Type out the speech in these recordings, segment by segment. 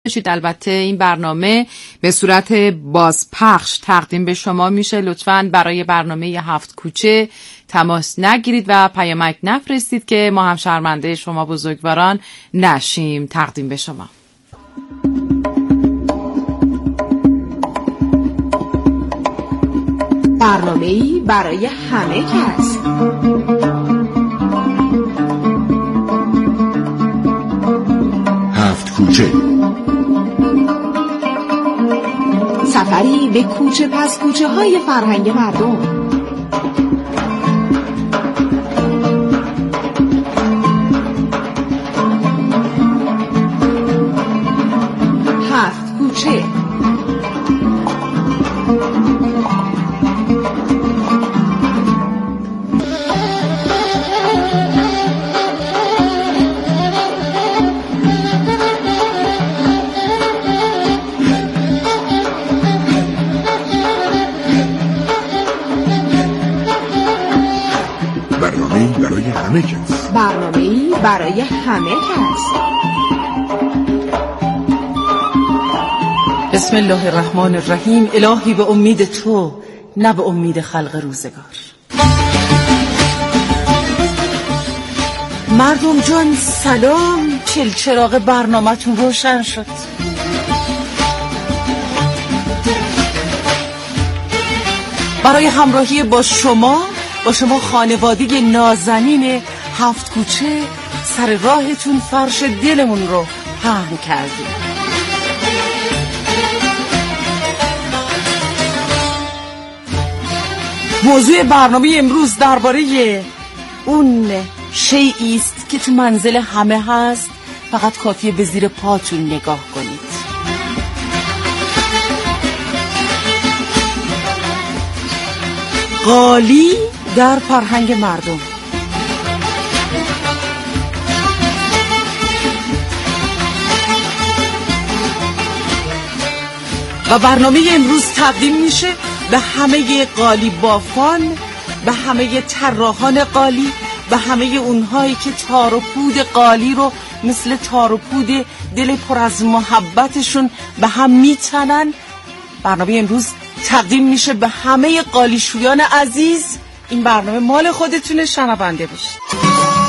باشید. البته این برنامه به صورت بازپخش تقدیم به شما میشه. لطفاً برای برنامه 7 کوچه تماس نگیرید و پیامک نفرستید که ما هم شرمنده شما بزرگواران نشیم. تقدیم به شما. برنامه‌ای برای همه کس. هفت کوچه، سفری به کوچه پس کوچه های فرهنگ مردم. هفت کوچه. برنامه‌ای برای همه کس. بسم الله الرحمن الرحیم. الهی به امید تو، نه به امید خلق روزگار. مردم جان سلام، چراغ برنامه‌تون روشن شد. برای همراهی با شما خانواده نازنین هفت کوچه سر راهتون فرش دلمون رو پهن کردیم. موضوع برنامه امروز درباره اون شیئی است که تو منزل همه هست، فقط کافیه به زیر پاتون نگاه کنید. قالی در فرهنگ مردم. و برنامه امروز تقدیم میشه به همه قالی بافان، به همه طراحان قالی، به همه اونهایی که تار و پود قالی رو مثل تار و پود دل پر از محبتشون به هم میتنن. برنامه امروز تقدیم میشه به همه قالیشویان عزیز. این برنامه مال خودتونه، شنونده باشید.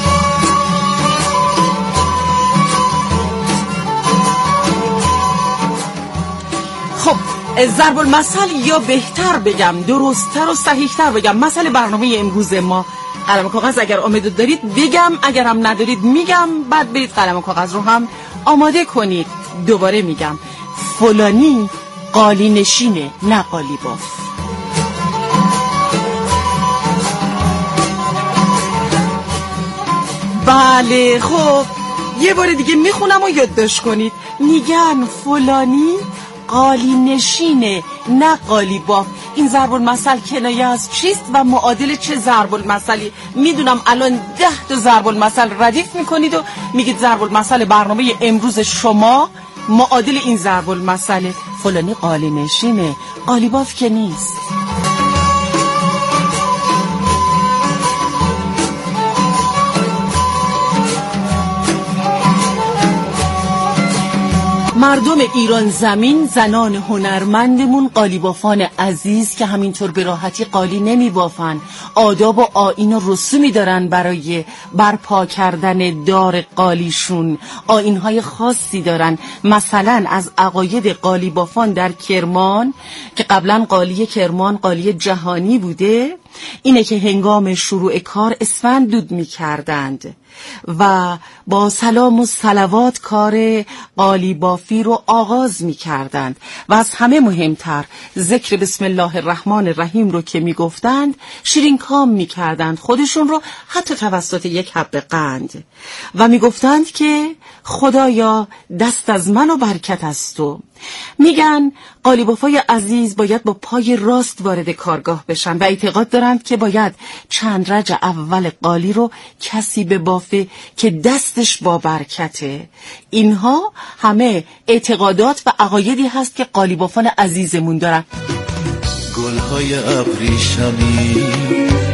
خب ضرب المثل، یا بهتر بگم درست‌تر و صحیح‌تر بگم، مثل برنامه امروز ما، قلم و کاغذ اگر آماده دارید بگم، اگر هم ندارید میگم، بعد برید قلم و کاغذ رو هم آماده کنید. دوباره میگم فلانی قالی نشینه، نه قالی باف. بله، خب یه بار دیگه میخونم و یادداشت کنید. میگن فلانی قالی نشینه، نه قالی باف. این ضرب المثل کنایه از چیست و معادل چه ضرب المثلی؟ میدونم الان 10 تا ضرب المثل ردیف میکنید و میگید ضرب المثل برنامه امروز شما معادل این ضرب المثل. فلانی قالی نشینه، قالی باف که نیست. مردم ایران زمین، زنان هنرمندمون، قالی بافان عزیز که همینطور به راحتی قالی نمی بافن، آداب و آیین و رسومی دارن برای برپا کردن دار قالیشون، آیین‌های خاصی دارن. مثلا از عقاید قالی بافان در کرمان که قبلا قالی کرمان قالی جهانی بوده، اینه که هنگام شروع کار اسفند دود می کردند و با سلام و صلوات کار قالی بافی رو آغاز می کردند و از همه مهمتر ذکر بسم الله الرحمن الرحیم رو که می گفتند شیرین کام می کردند خودشون رو، حتی توسط یک حب قند، و می گفتند که خدایا دست از من و برکت از تو. میگن قالی بافای عزیز باید با پای راست وارد کارگاه بشن و اعتقاد دارند که باید چند رج اول قالی رو کسی به بافه که دستش با برکته. اینها همه اعتقادات و عقایدی هست که قالی بافان عزیزمون دارن. گلهای ابریشمی،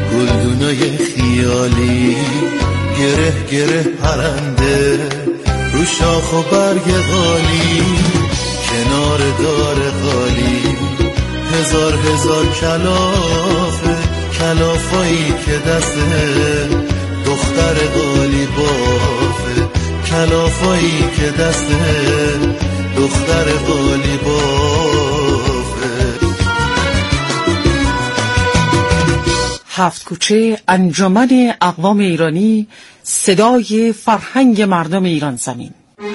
گلدونای خیالی، گره گره پرنده رو شاخ و برگ غالی کنار دار غالی هزار هزار کلافه کلافایی که دسته دختر غالی بافه کلافایی که دسته دختر غالی بافه. هفت کوچه انجمن اقوام ایرانی، صدای فرهنگ مردم ایران زمین.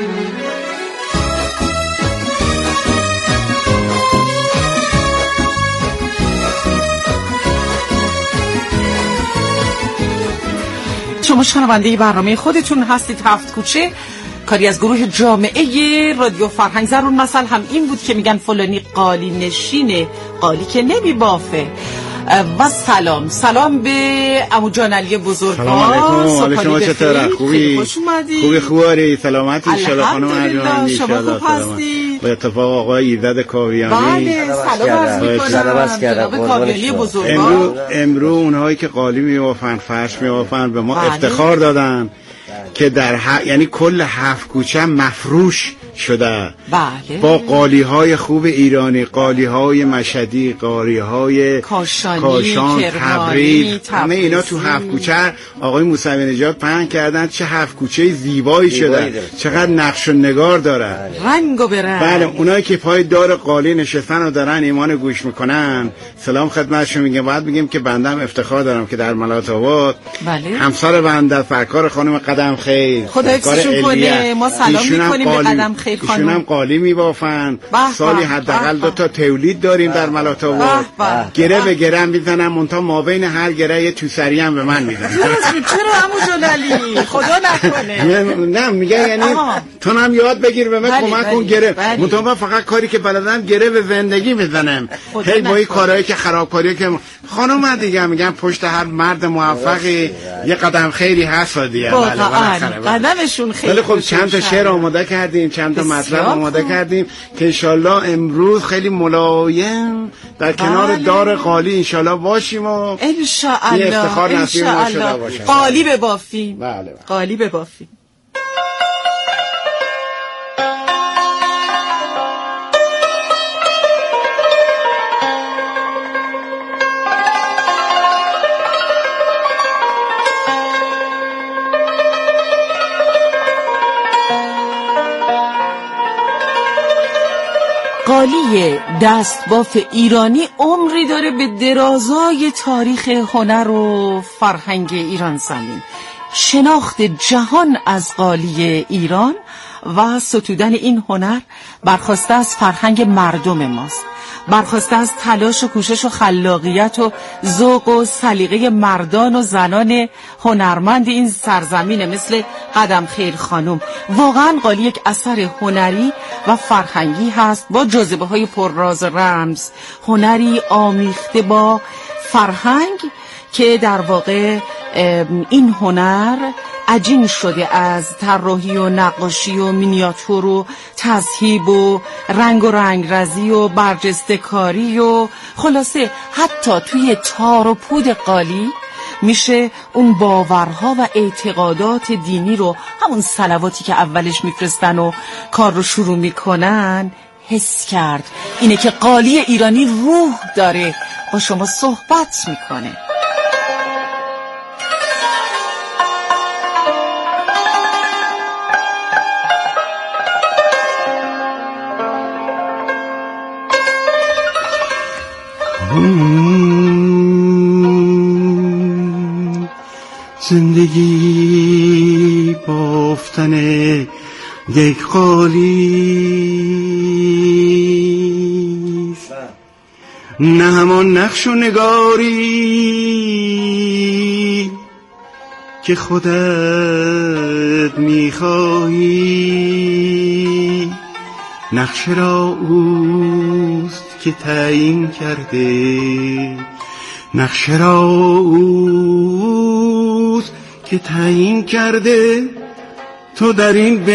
شما شنونده برنامه خودتون هستید هفت کوچه، کاری از گروه جامعه رادیو فرهنگ. ضرور مثل هم این بود که میگن فلانی قالی نشینه، قالی که نمی بافه. و سلام به عمو جان علی بزرگوار. سلام علیکم. حال شما چطوره؟ خوبی؟ خوش اومدی. خوبی سلامتی ان شاء الله خانم علیان. شما خوب هستی؟ با اتفاق آقای ایزد کاویانی. بله سلام عرض می‌کنم جناب کاویانی بزرگوار. امروز اونهایی که قالی می‌بافن، فرش می‌بافن به ما افتخار دادن که در یعنی کل هفت کوچه مفروش شده. بله. با قالی‌های خوب ایرانی، قالی‌های مشهدی، قالی‌های کاشان، تبریز، همه اینا تو هفت کوچه آقای موسوی نژاد پهن کردن. چه هفت کوچه زیبایی شده، چقدر نقش و نگار داره، رنگ و برنگ. بله، اونایی که پای دار قالی نشستن و دارن ایمان گوش میکنن سلام خدمتشون میگم. باید بگیم که بنده هم افتخار دارم که در ملات آباد بله. همسر بنده سرکار خانم قدم خیر، خدا حفظشون کنه، ما سلام میکنیم به قدم خیر خانم. ایشون هم قالی میبافن. سالی حداقل 2 تا تولید داریم در ملات آباد. گره به گره میزنن، منتها ما بین هر گره یه توسری هم به من میزنن. چرا عمو جان علی؟ خدا نکنه. نه میگه یعنی تو هم یاد بگیر به من کمک کن. گره منتها من فقط کاری که بلدم گره به زندگی میزنم. هی با این کارهایی که خرابکاری که خانم دیگه میگن پشت هر مرد موفقی یه قدم خیری هست دیگه. قدمشون خیلی. ولی خب چند تا شعر آماده کردیم، چند تا مطلب آماده کردیم که انشالله امروز خیلی ملایم در کنار دار قالی انشالله باشیم و انشالله افتخار نصیب ما شده باشه. قالی ببافیم. بله. قالی ببافیم. قالی دستباف ایرانی عمری داره به درازای تاریخ هنر و فرهنگ ایران زمین. شناخت جهان از قالی ایران و ستودن این هنر برخواسته از فرهنگ مردم ماست، برخواسته از تلاش و کوشش و خلاقیت و ذوق و سلیقه مردان و زنان هنرمند این سرزمینه، مثل قدم خیر خانم. واقعا قالی یک اثر هنری و فرهنگی هست با جاذبه های پرراز رمز، هنری آمیخته با فرهنگ که در واقع این هنر عجین شده از طراحی و نقاشی و مینیاتور و تذهیب و رنگرزی و برجسته کاری و خلاصه حتی توی تار و پود قالی میشه اون باورها و اعتقادات دینی رو، همون صلواتی که اولش میفرستن و کار رو شروع میکنن، حس کرد. اینه که قالی ایرانی روح داره، با شما صحبت میکنه. زندگی بافتن یک قالی، نه همان نقش و نگاری که خودت میخواهی. نقش را اوست که تعیین کرده، نقش را اوست که تعیین کرده. تو در این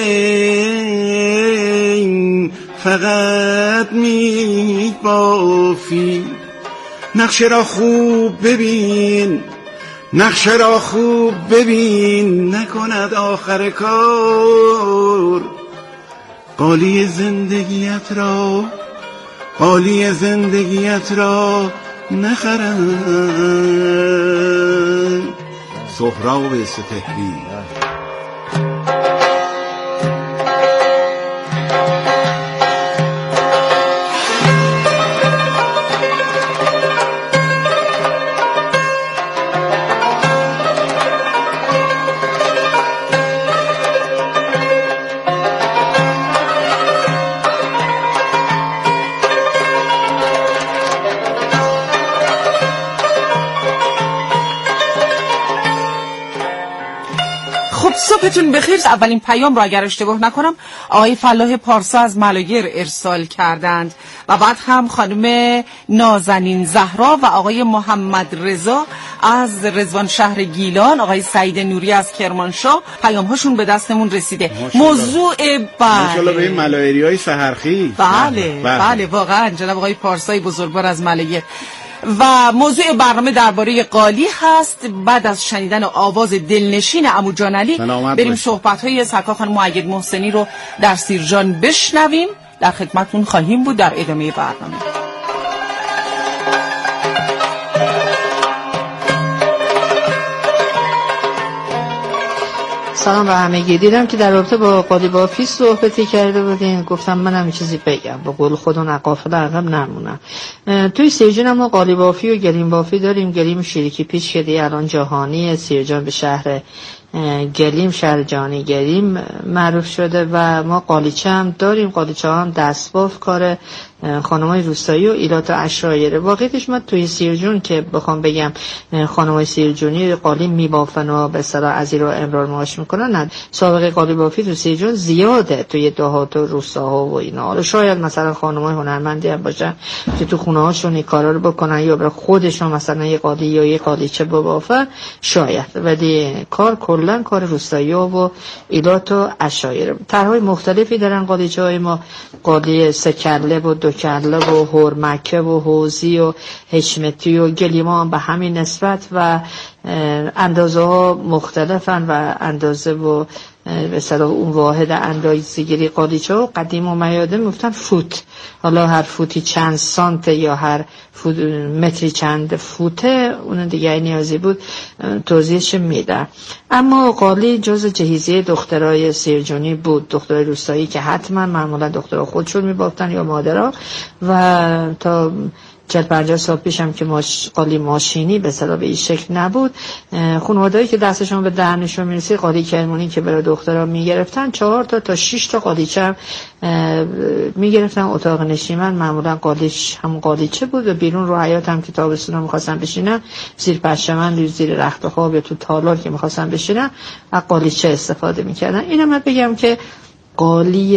بین فقط میبافی. نقش را خوب ببین، نقشه را خوب ببین نکند آخر کار، قالی زندگیت را نخرند. سهراب سپهری. صبحتون بخیر. اولین پیام را اگر اشتباه نکنم آقای فلاح پارسا از ملایر ارسال کردند و بعد هم خانم نازنین زهرا و آقای محمد رضا از رضوان شهر گیلان، آقای سعید نوری از کرمانشاه پیام هاشون به دستمون رسیده. موضوع ماشاءالله به این ملایریای سحرخیز. بله واقعا جناب آقای پارسای بزرگوار از ملایر. و موضوع برنامه درباره قالی هست. بعد از شنیدن آواز دلنشین عمو جان علی بریم صحبت‌های سرکار خانم مؤید محسنی رو در سیرجان بشنویم. در خدمتتون خواهیم بود در ادامه برنامه. سلام به همگی. دیدم که در رابطه با قالی بافی صحبتی کرده بودین، گفتم منم چیزی بگم به قول خودم قافله عقب نمونم. توی سیرجان ما قالی بافی و گلیم بافی داریم. گلیم شیرکی پیچ که دیگه الان جهانی، سیرجان به شهر گلیم، شهر جهانی گلیم معروف شده و ما قالیچه هم داریم. قالیچه هم دستباف کار خانمای روستایی و ایلات و عشایره. واقعیتش من توی سیرجون که بخوام بگم خانمای سیرجونی قالی میبافن و به اصطلاح از این رو امرار معاش میکنن، نه. سابقه قالی بافی تو سیرجون زیاده توی دهات و روستاها و اینا. حالا شاید مثلا خانمای هنرمندی هم باشن که تو خونه هاشون این کارا رو بکنن یا برای خودشون مثلا یه قالی یا یه قالیچه ببافن، شاید. ولی کلا کار روستایی و ایلات و عشایره. طرحهای مختلفی دارن قالیچه های ما. قالی سه کله و دو کله و هرمکه و حوزی و حشمتی و گلیما هم به همین نسبت و اندازه ها مختلفن و اندازه و به اصطلاح اون واحد اندازه‌گیری قالیچه و قدیم و میاده میگفتن فوت. حالا هر فوتی چند سانت یا هر متری چند فوته، اون دیگه نیازی بود توضیحش میدم. اما قالی جز جهیزیه دخترای سیرجونی بود، دخترای روستایی که حتما معمولا دخترها خودشون میبافتن یا مادرها. و تا 40-50 سال پیشم که قالی ماشینی به اصطلاح به این شکل نبود، خانواده‌ای که دستشون به دهنشون میرسید قالی کرمونی که برای دخترها میگرفتن 4 تا 6 تا قالیچه هم میگرفتن. اتاق نشیمن معمولا قالیش هم قالیچه بود و بیرون رو حیاط هم که تابستونا می‌خواستن بشینن زیر پرچمن، زیر رخت خواب یا تو تالار که می‌خواستن بشینن از قالیچه استفاده می‌کردن. اینم من بگم که قالی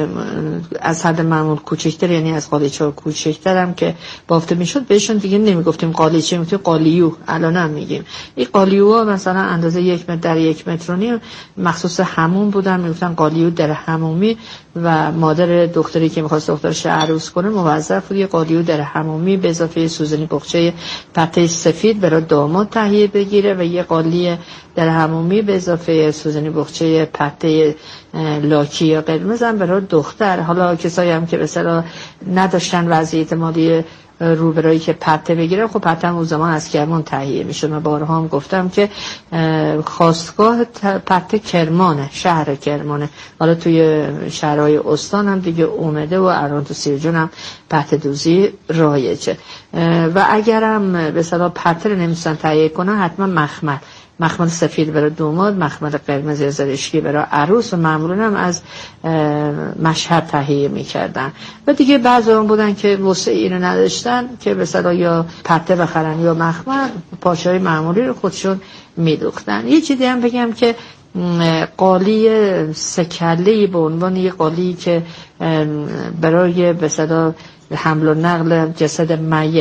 از حد معمول کوچکتر، یعنی از قالیچه ها کوچکتر هم که بافته میشد بهشون دیگه نمیگفتیم قالیچه، میگفتیم قالیو. الان هم میگیم این قالیو ها مثلا اندازه 1 متر در 1.5 متر مخصوص حموم بودن، میگفتن قالیو در حمومی. و مادر دختری که میخواست دخترش عروس کنه موظف بود یه قالیو در حمومی به اضافه سوزنی بخچه پته سفید برای داماد تهیه بگیره و یه قالی در حمومی به اضافه سوزنی بخچه پته لاکی یا قرمز هم برای دختر. حالا کسایی هم که به اصطلاح نداشتن وضعیت مالی روبرایی که پته بگیرن، خب پته هم اون زمان از کرمان تهیه میشه. من بارها هم گفتم که خواستگاه پته کرمانه، شهر کرمانه. حالا توی شهرهای استان هم دیگه اومده و الان تو سیرجون هم پته دوزی رایجه. و اگرم به اصطلاح پته رو نمیستن تهیه کنن، حتما مخمل سفید برای دوماد، مخمل قرمز یا زرشکی برای عروس و معمولا هم از مشهد تهیه میکردن. و دیگه بعضی هم بودن که وسع اینو نداشتن که به اصطلاح یا پته بخرن یا مخمل، پاشای معمولی رو خودشون میدوختن. یه چیزی هم بگم که قالی سکله‌ای به عنوان یه قالی که برای به اصطلاح حمل و نقل جسد میت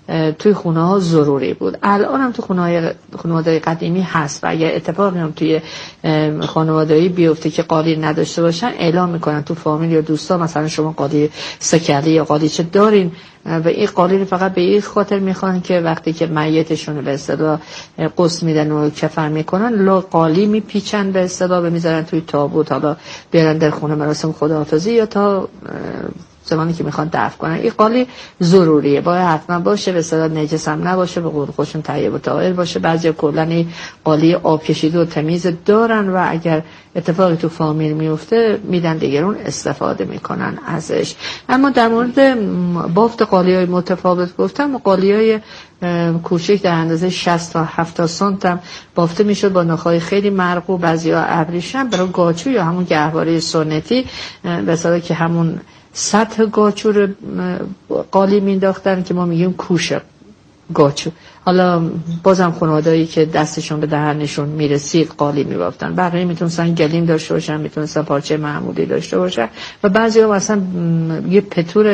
توی خونه ها ضروری بود. الان هم تو خانواده قدیمی هست و اگر اتفاقی هم توی خانواده‌ای بیفته که قالی نداشته باشن اعلام میکنن تو فامیل یا دوستا مثلا شما قالی سکلی یا قالیچه دارین و این قالی رو فقط به این خاطر میخوان که وقتی که میتشون رو به اصطلاح قسل میدن و کفن میکنن قالی میپیچن به اصطلاح میذارن توی تابوت، حالا بیارن در خونه مراسم خداحافظی یا تا زمانی که میخوان دفن کنن. این قالی ضروریه، باید حتما باشه، به اصطلاح نجس هم نباشه، به قول خودشون طیب و طاهر باشه. بعضی کلا قالی آب کشیده و تمیز دارن و اگر اتفاقی تو فامیل میفته میدن دیگرون استفاده میکنن ازش. اما در مورد بافت قالی‌های متفاوت گفتم، قالی‌های کوچک در اندازه 60 تا 70 سانت هم بافته میشد با نخ‌های خیلی مرغوب، بعضیا ابریشم برای گاچو یا همون گهواره سنتی به اصطلاح که همون سطح گاچو رو قالی مینداختن که ما میگیم کوشه گاچو. حالا بازم خانواده‌ای که دستشون به دهنشون میرسید قالی میبافتن، بقیه میتونستن گلیم داشته باشن، میتونستن پارچه معمولی داشته باشن و بعضی‌ها مثلا یه پتور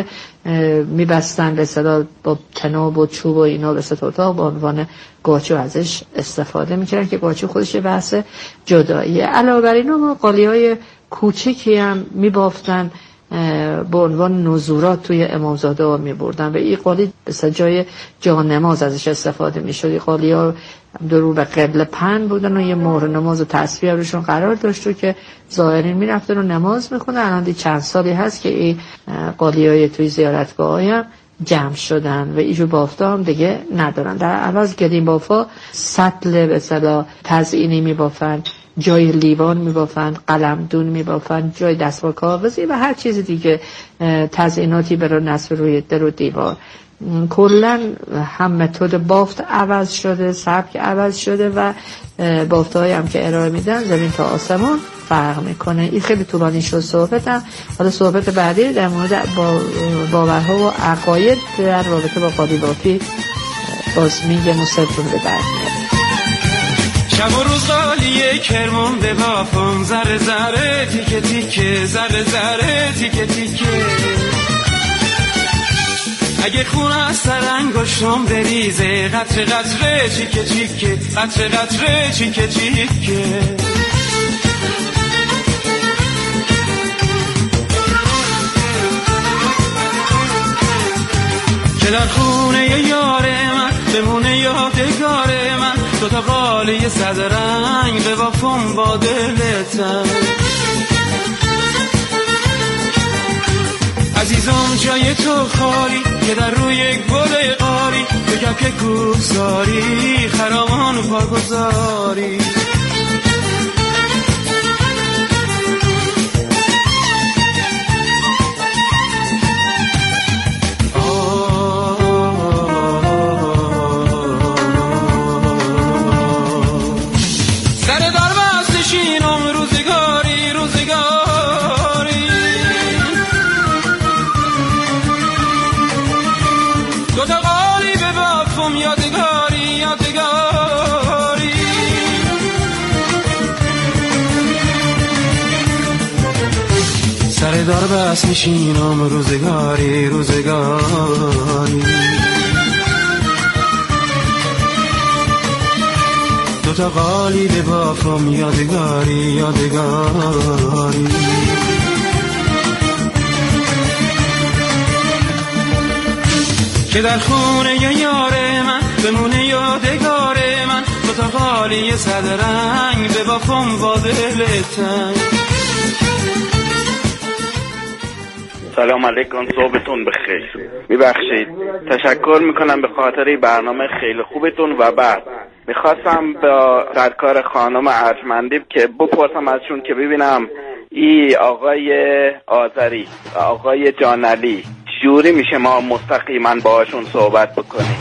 میبستن به اصطلاح با تناب و چوب و اینا به اتاق به عنوان گاچو ازش استفاده میکردن که گاچو خودش یه بحث جداییه. علاوه بر اینا ما قالی‌های کوچکی هم میبافتن به عنوان نزورات توی امامزاده ها می بردن و این قالی به جای جا نماز ازش استفاده می شد. این قالی ها درو به قبله پهن بودن و یه مهر نماز و تصویر روشون قرار داشت و که ظاهرین می رفتن و نماز می خوندن. الان چند سالی هست که این قالی های توی زیارتگاه های هم جمع شدن و ایجور بافتا هم دیگه ندارن. در عوض گرین بافا سطل به اصطلاح تزئینی می بافن، جای لیوان میبافند، قلمدون میبافند، جای دستمال کاغذی و هر چیز دیگه تزئیناتی برای نصب روی در و دیوار. کلا هم متد بافت عوض شده، سبک عوض شده و بافت‌هایی هم که ارائه میدن زمین تا آسمان فرق میکنه. این خیلی طولانی شد صحبتم. حالا صحبت بعدی در مورد باورها و عقاید در رابطه با قالی بافی باز میگه مصدتون به درد میاد. شب و روز قالیه کرمان به بافم، ذره ذره تیکه تیکه، ذره ذره تیکه تیکه. اگه خون از سر انگشتم بریزه، قطره قطره چیکه چیکه، قطره قطره چیکه چیکه. که در خونه یار من بمونه یادگار من، دوتا قالی صد رنگ به بافم با دلتن. عزیزم جای تو خالی که در روی گل قاری، بگم که کوساری خرامان پا گذاری. دار بس میشینم روزگاری روزگاری. دوتا قالی به بافم یادگاری یادگاری. که در خونه یار من بمونه یادگار من، دوتا قالی صد رنگ به بافم با دلتن. سلام علیکم، صبحتون بخیر. میبخشید تشکر میکنم به خاطر برنامه خیلی خوبتون و بعد میخواستم با سرکار خانم ارجمندی که بپرسم ازشون که ببینم ای آقای آذری آقای جانعلی جوری میشه ما مستقیما باهاشون صحبت بکنیم.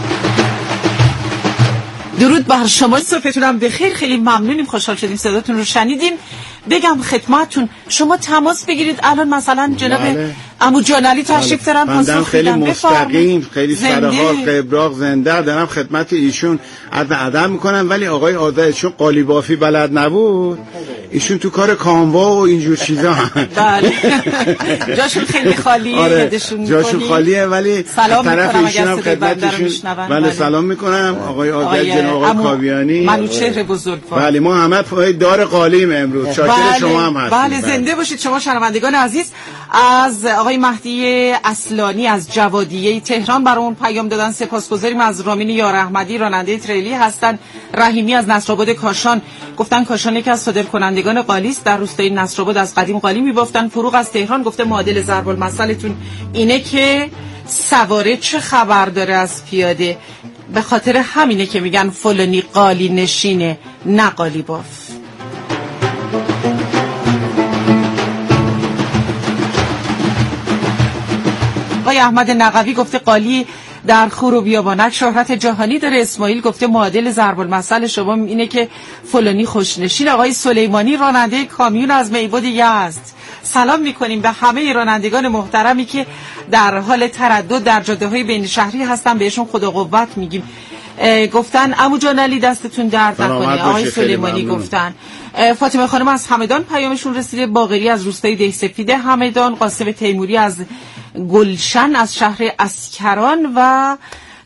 درود بر شما، صبحتون هم بخیر. خیلی ممنونیم، خوشحال شدیم صداتون رو شنیدیم. بگم خدمتتون شما تماس بگیرید الان مثلا جناب عمو جانعلی تشریف دارن بندم خیلی مستقیم، خیلی سرحال، قبراق زنده دارم خدمت ایشون ادب میکنم. ولی آقای آزاد چون قالی بافی بلد نبود، ایشون تو کار کاموا و اینجور چیزا بله جاشون خیلی خالیه. آره جاشون خالیه، ولی طرف ایشون هم خدمتشون بله سلام میکنم. آقای آزاد جناب آقای کاویانی منوچهر بزرگوار. بله ما همه پای دار قالیم امروز. شاکر شما هم هستیم. بله زنده باشید شما شنوندگان عزیز. از آقای مهدی اصلانی از جوادیه تهران برای اون پیام دادن، سپاسگزاریم. از رامین یار احمدی راننده تریلی هستن. رحیمی از نصرآباد کاشان گفتن کاشان یکی از صادرکنندگان قالی است، در روستای نصرآباد از قدیم قالی می‌بافتن. فروغ از تهران گفته معادل ضرب المثلتون اینه که سواره چه خبر داره از پیاده، به خاطر همینه که میگن فلانی قالی نشینه نه قالی باف. آقای احمد نقوی گفته قالی در خور و بیابانک شهرت جهانی داره. اسماعیل گفته معادل ضرب المثل شما اینه که فلانی خوشنشین. آقای سلیمانی راننده کامیون از میبود یزد سلام میکنیم به همه رانندگان محترمی که در حال تردد در جاده‌های بین شهری هستن، بهشون خدا قوت میگیم. گفتن عمو جانعلی دستتون درد نکنه. آقای سلیمانی گفتن. فاطمه خانم از همدان پیامشون رسیده. باقری از روستای دهسپید همدان. قاسم تیموری از گلشن از شهر اسکران و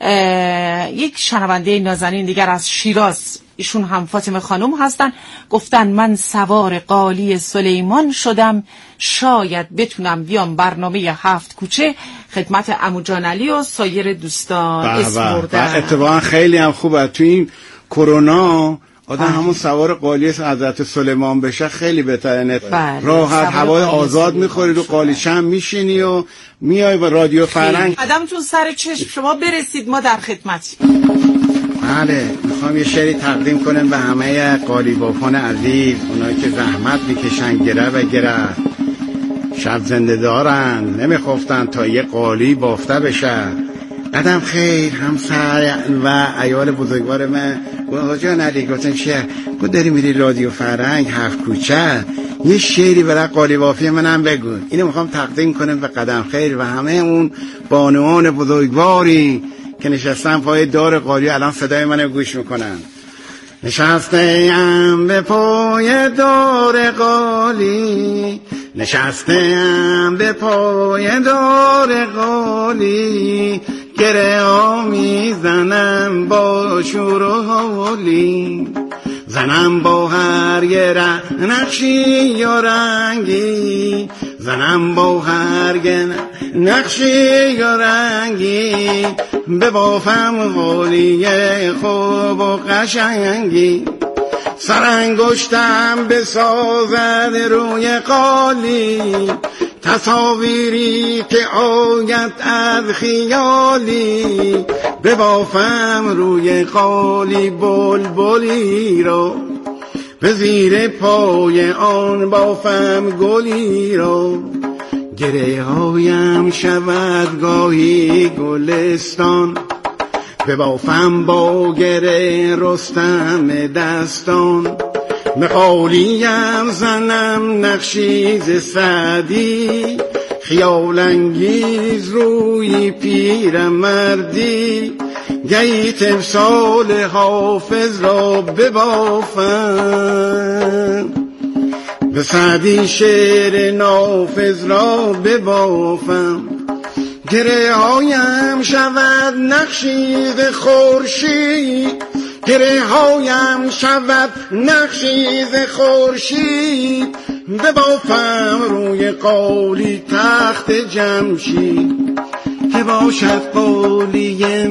یک شنونده نازنین دیگر از شیراز، ایشون هم فاطمه خانم هستن. گفتن من سوار قالی سلیمان شدم، شاید بتونم بیام برنامه 7 کوچه خدمت عمو جانعلی و سایر دوستان اسم بردن. اتفاقا خیلی هم خوبه تو این کرونا آدم همون سوار قالی حضرت سلیمان بشه خیلی بهتره. راحت هوای آزاد میخوری، رو قالیچه هم میشینی و میای با رادیو فرهنگ. قدمتون سر چشم شما برسید، ما در خدمتی. بله میخوام یه شعری تقدیم کنم به همه قالی بافان عزیز، اونایی که زحمت میکشن گره و گره، شب زنده دارن نمیخفتن تا یه قالی بافته بشه. قدم خیر همسر و عیال بزرگوار من جان علی گفتن چیه؟ گفت داری میری رادیو فرهنگ 7 کوچه یه شعری برای قالی بافی منم بگو. اینو میخوام تقدیم کنم به قدم خیر و همه اون بانوان بزرگواری که نشستن پای دار قالی، الان صدای منو گوش میکنن. نشسته‌ام به پای دار قالی، نشسته‌ام به پای دار قالی، گره ها میزنم با شور و حالی، زنم با هر یه نقشی یا رنگی، زنم با هر یه نقشی یا رنگی، ببافم حالی خوب و قشنگی، سرانگشتم بسازد روی قالی، تصاویری که آید از خیالی، ببافم روی قالی بلبلی رو، به زیر پای آن بافم گلی رو، گره هایم شود گاهی گلستان، ببافم با گره رستم دستان، مقالیم زنم نقشیز سعدی، خیال انگیز روی پیرمردی، گهی تمثال حافظ را ببافم، به سعدی شعر نافذ را ببافم، گره هایم شود نقشیز خورشید، گره هایم شود نقشیز خورشید، ببافم روی قالی تخت جمشید، که باشد قالی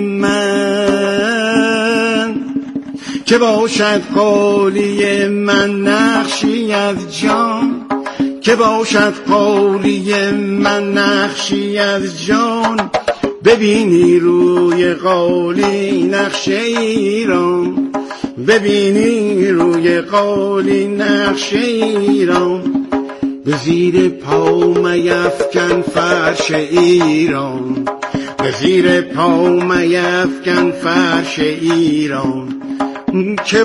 من، که باشد قالی من نقشی از جان، که باشد قالی من نقشی از جان، ببینی روی قالی نقش ایران، ببینی روی قالی نقش ایران، به زیر پا میفکن فرش ایران، به زیر پا میفکن فرش ایران، که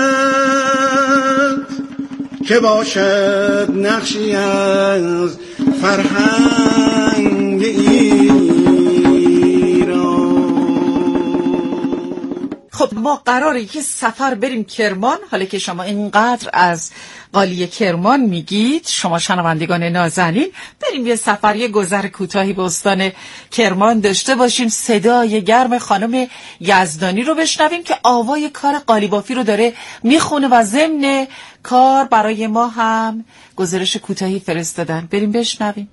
باشد نقشی از فرهنگ خب ما قراره یه سفر بریم کرمان. حالا که شما اینقدر از قالی کرمان میگید، شما شنوندگان نازنین، بریم یه سفر، یه گذر کوتاهی به استان کرمان داشته باشیم. صدای گرم خانم یزدانی رو بشنویم که آوای کار قالی بافی رو داره میخونه و ضمن کار برای ما هم گزارش کوتاهی فرستادن. بریم بشنویم.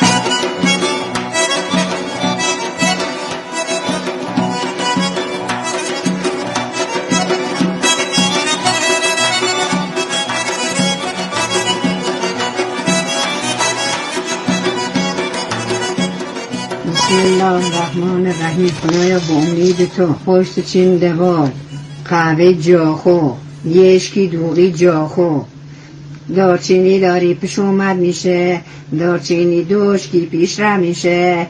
بسم الله الرحمن الرحیم. خدایا با امید تو پشت چین دوار قهوه جاخو یشکی دوغی جاخو دارچینی داری پیش اومد میشه، دارچینی دوشکی پیش را میشه،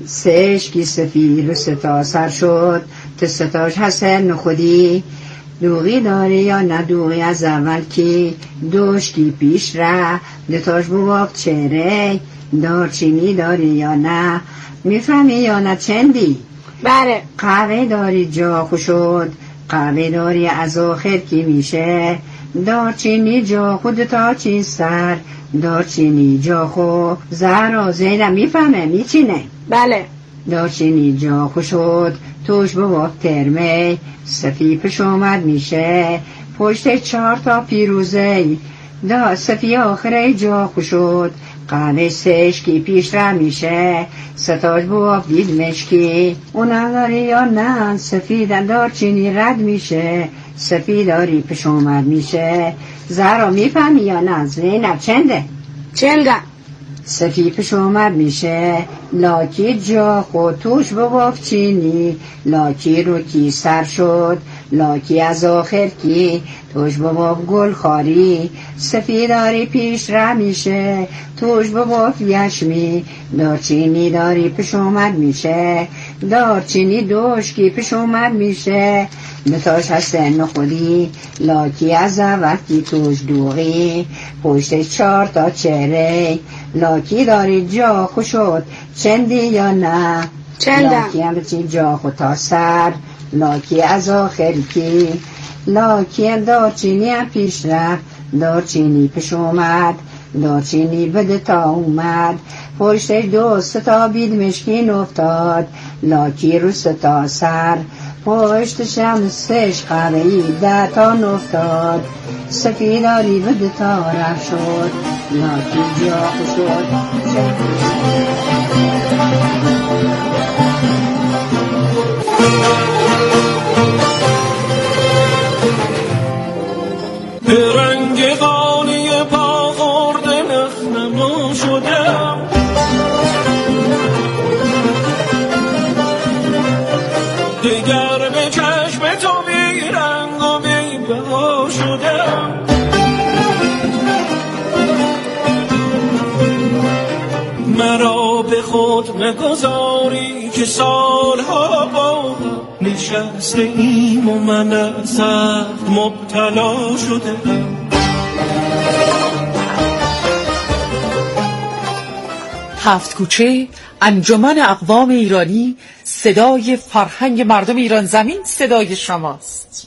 سهشکی سفید و ستا سر شد تا ستاش هسته نخودی دوغی داری یا نه دوغی از اول کی دوشکی پیش را دتاش بواق چهره دارچینی داری یا نه میفهمی یا نه چندی؟ بله. قهوه داری جا خوشد قهوه داری از آخر کی میشه دارچینی جا خود تا چین سر دارچینی جا خو زهرا زینب میفهمه میچینه؟ بله. دارچینی جا خوشد توش بواق ترمه صفی پش اومد میشه پشت 4 تا پیروزه دا صفی آخره جا خوشد قهوه سشکی پیش را میشه ستاج بواف دید مشکی اون داری یا نه سفید دارچینی رد میشه سفیداری پیش اومد میشه زهرا میفهمی یا نه؟ زینب چنده؟ چنده؟ سفید پیش اومد میشه لاکی جا خود توش بواف چینی لاکی رو کی سر شد لاکی از آخر کی توش بواف گل خاری سفیداری پیش را میشه توش بواف یشمی دارچینی داری پیش اومد میشه دارچینی دوشکی پیش اومد میشه نتاش هسته نخودی لاکی از وقتی توش دوغی پشت 4 تا چهره لاکی داری جا خوشد چندی یا نه؟ چنده؟ لاکی هم بچین جا خود تا سر لاکی از آخر کی لاکی هم دارچینی هم پیش رفت دارچینی پیش اومد دارچینی بده تا اومد پشتش 2 تا بید مشکین افتاد لاکی رو 3 تا سر پشتش هم 6 قهوه‌ای 10 تا افتاد سفیداری بده تا رفت شد لاکی جا شد رنگ قالی پا خورده نخنما شدم دیگر به چشم تو بی رنگ و بی بها شدم مرا به خود نگذاری که سالها با نشسته ایم و من از مبتلا شده. هفت کوچه، انجمن اقوام ایرانی، صدای فرهنگ مردم ایران زمین، صدای شماست.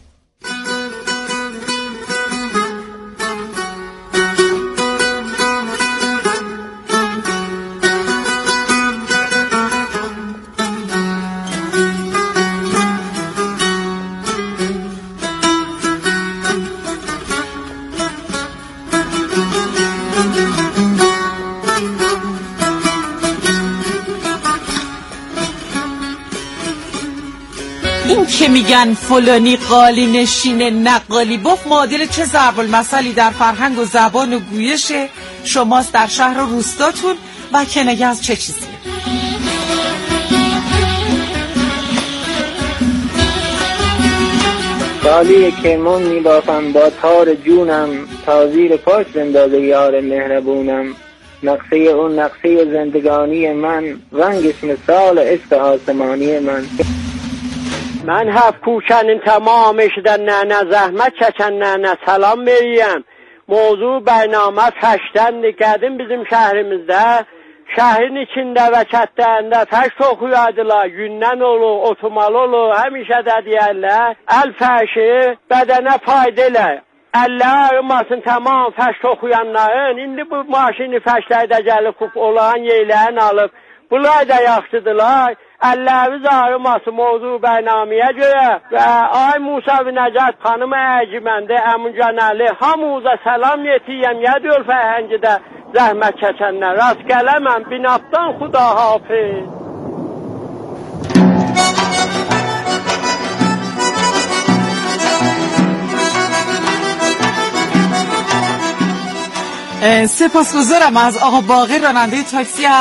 این که میگن فلانی قالی نشینه نقالی بف معادل چه ضرب المثلی در فرهنگ و زبان و گویش شماست در شهر و روستاتون و کنایه از چه چیزی؟ قالی کرمان میبافم با تار جونم تا زیر پاش بندازه یار مهربونم نقشه اون نقشه زندگانی من رنگش مثال عشق آسمانی من هفت کوچن تمامش در نه زحمت چچن نه سلام بریم Mövzu bərnamə fəşdəndir. Qədim bizim şəhrimizdə, şəhrin içində və kətlərində fəşd oxuyardılar. Gündən olur, oturmalı olur, həmişə də deyərlər. Əl fəşi bədənə fayda elə. Əllər ağrımasın tamam fəşd oxuyanların. İndi bu maşini fəşlərdə gəlib, olan yerlərini alıb. Bunlar da yaxşıdırlar. Əllərimiz ağrımasın mövzu bərnaməyə görə. Və ay Musa və Nəcət xanım Ərciməndi, Əmuncan Əli, hamınıza salam yetirəm. Yədir fərhəngidə zəhmət çəkənlər. Rast gələməm, binabdan xuda hafiz. سپاسگزارم از آقا باقر راننده تاکسی